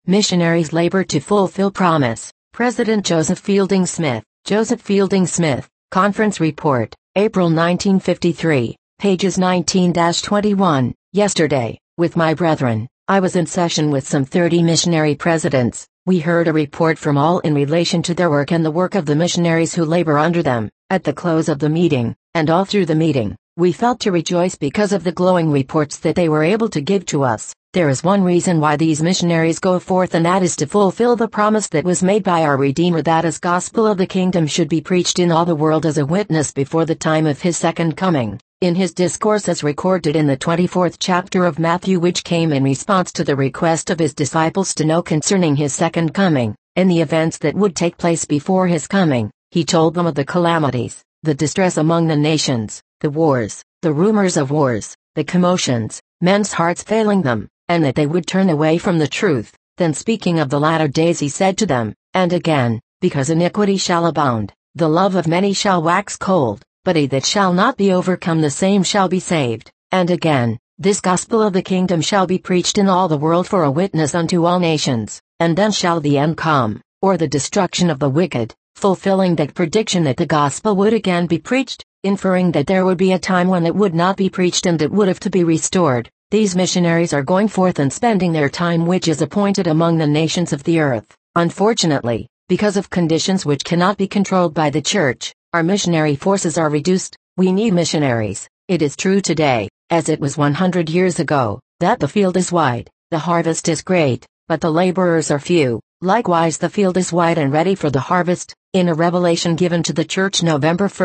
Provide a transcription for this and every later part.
Missionaries labor to fulfill promise. President Joseph Fielding Smith. Joseph Fielding Smith, Conference Report, April 1953, pages 19-21. Yesterday, with my brethren, I was in session with some 30 missionary presidents. We heard a report from all in relation to their work and the work of the missionaries who labor under them. At the close of the meeting, and all through the meeting, we felt to rejoice because of the glowing reports that they were able to give to us. There is one reason why these missionaries go forth, and that is to fulfill the promise that was made by our Redeemer, that His gospel of the kingdom should be preached in all the world as a witness before the time of His second coming. In His discourse as recorded in the 24th chapter of Matthew, which came in response to the request of His disciples to know concerning His second coming, and the events that would take place before His coming, He told them of the calamities, the distress among the nations, the wars, the rumors of wars, the commotions, men's hearts failing them, and that they would turn away from the truth. Then speaking of the latter days, He said to them, and again, because iniquity shall abound, the love of many shall wax cold, but he that shall not be overcome, the same shall be saved. And again, this gospel of the kingdom shall be preached in all the world for a witness unto all nations, and then shall the end come, or the destruction of the wicked, fulfilling that prediction that the gospel would again be preached, inferring that there would be a time when it would not be preached and it would have to be restored. These missionaries are going forth and spending their time which is appointed among the nations of the earth. Unfortunately, because of conditions which cannot be controlled by the church, our missionary forces are reduced. We need missionaries. It is true today, as it was 100 years ago, that the field is wide, the harvest is great, but the laborers are few. Likewise the field is wide and ready for the harvest. In a revelation given to the church November 1,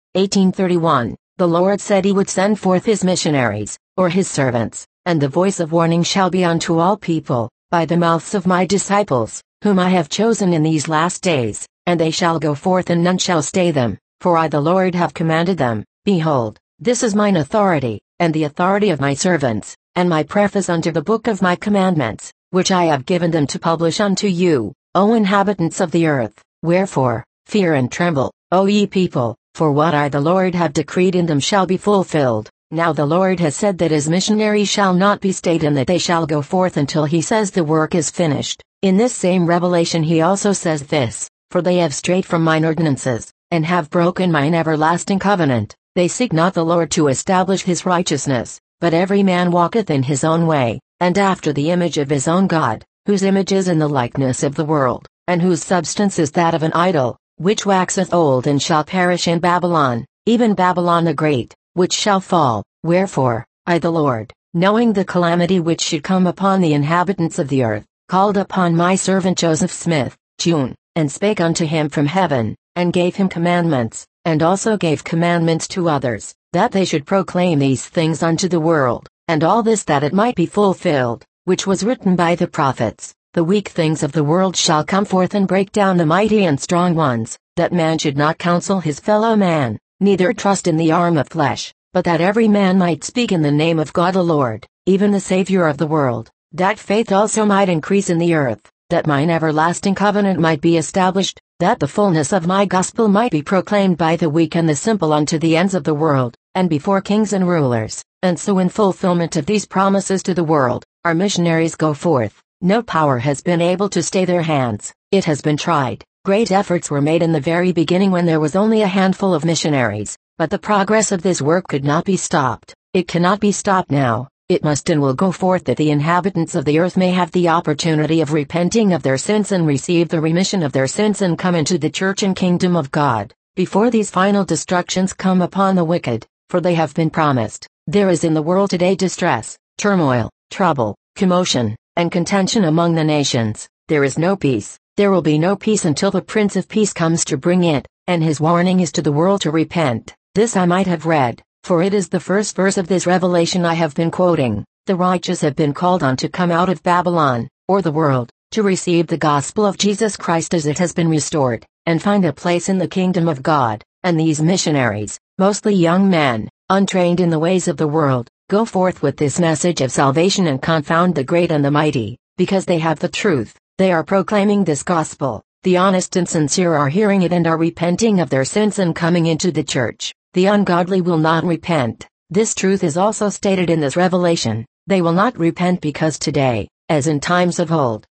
1831, the Lord said He would send forth His missionaries, or His servants, and the voice of warning shall be unto all people, by the mouths of my disciples, whom I have chosen in these last days, and they shall go forth and none shall stay them, for I the Lord have commanded them. Behold, this is mine authority, and the authority of my servants, and my preface unto the book of my commandments, which I have given them to publish unto you, O inhabitants of the earth. Wherefore, fear and tremble, O ye people, for what I the Lord have decreed in them shall be fulfilled. Now the Lord has said that His missionaries shall not be stayed, and that they shall go forth until He says the work is finished. In this same revelation He also says this, for they have strayed from mine ordinances, and have broken mine everlasting covenant. They seek not the Lord to establish His righteousness, but every man walketh in his own way, and after the image of his own God, whose image is in the likeness of the world, and whose substance is that of an idol, which waxeth old and shall perish in Babylon, even Babylon the Great, which shall fall. Wherefore, I the Lord, knowing the calamity which should come upon the inhabitants of the earth, called upon my servant Joseph Smith, June, and spake unto him from heaven, and gave him commandments, and also gave commandments to others, that they should proclaim these things unto the world, and all this that it might be fulfilled, which was written by the prophets. The weak things of the world shall come forth and break down the mighty and strong ones, that man should not counsel his fellow man, neither trust in the arm of flesh, but that every man might speak in the name of God the Lord, even the Savior of the world, that faith also might increase in the earth, that mine everlasting covenant might be established, that the fullness of my gospel might be proclaimed by the weak and the simple unto the ends of the world, and before kings and rulers. And so in fulfillment of these promises to the world, our missionaries go forth. No power has been able to stay their hands. It has been tried. Great efforts were made in the very beginning when there was only a handful of missionaries, but the progress of this work could not be stopped. It cannot be stopped now. It must and will go forth, that the inhabitants of the earth may have the opportunity of repenting of their sins and receive the remission of their sins and come into the church and kingdom of God, before these final destructions come upon the wicked, for they have been promised. There is in the world today distress, turmoil, trouble, commotion, and contention among the nations. There is no peace. There will be no peace until the Prince of Peace comes to bring it, and His warning is to the world to repent. This I might have read, for it is the first verse of this revelation I have been quoting. The righteous have been called on to come out of Babylon, or the world, to receive the gospel of Jesus Christ as it has been restored, and find a place in the kingdom of God. And these missionaries, mostly young men, untrained in the ways of the world, go forth with this message of salvation and confound the great and the mighty, because they have the truth. They are proclaiming this gospel. The honest and sincere are hearing it and are repenting of their sins and coming into the church. The ungodly will not repent. This truth is also stated in this revelation. They will not repent because today, as in times of old,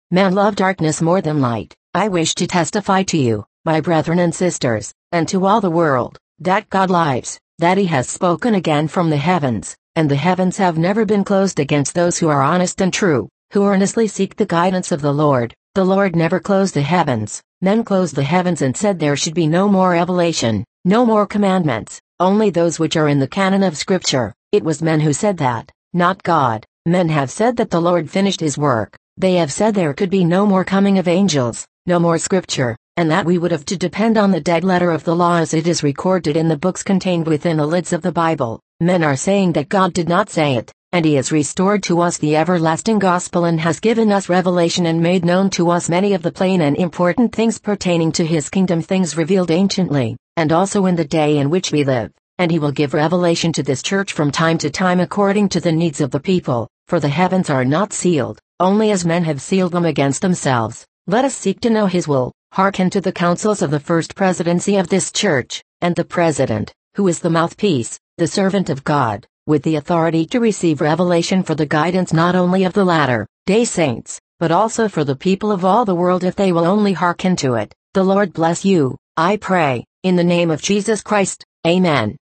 Men love darkness more than light. I wish to testify to you, my brethren and sisters, and to all the world, that God lives, that he has spoken again from the heavens, and the heavens have never been closed against those who are honest and true, who earnestly seek the guidance of the Lord. The Lord never closed the heavens. Men closed the heavens and said there should be no more revelation, no more commandments, only those which are in the canon of Scripture. It was men who said that, not God. Men have said that the Lord finished his work. They have said there could be no more coming of angels, no more Scripture, and that we would have to depend on the dead letter of the law as it is recorded in the books contained within the lids of the Bible. Men are saying that God did not say it, and he has restored to us the everlasting gospel and has given us revelation and made known to us many of the plain and important things pertaining to his kingdom, things revealed anciently, and also in the day in which we live. And he will give revelation to this church from time to time according to the needs of the people, for the heavens are not sealed, only as men have sealed them against themselves. Let us seek to know his will, hearken to the counsels of the first presidency of this church, and the president, who is the mouthpiece, the servant of God, with the authority to receive revelation for the guidance not only of the latter-day saints, but also for the people of all the world if they will only hearken to it. The Lord bless you, I pray, in the name of Jesus Christ. Amen.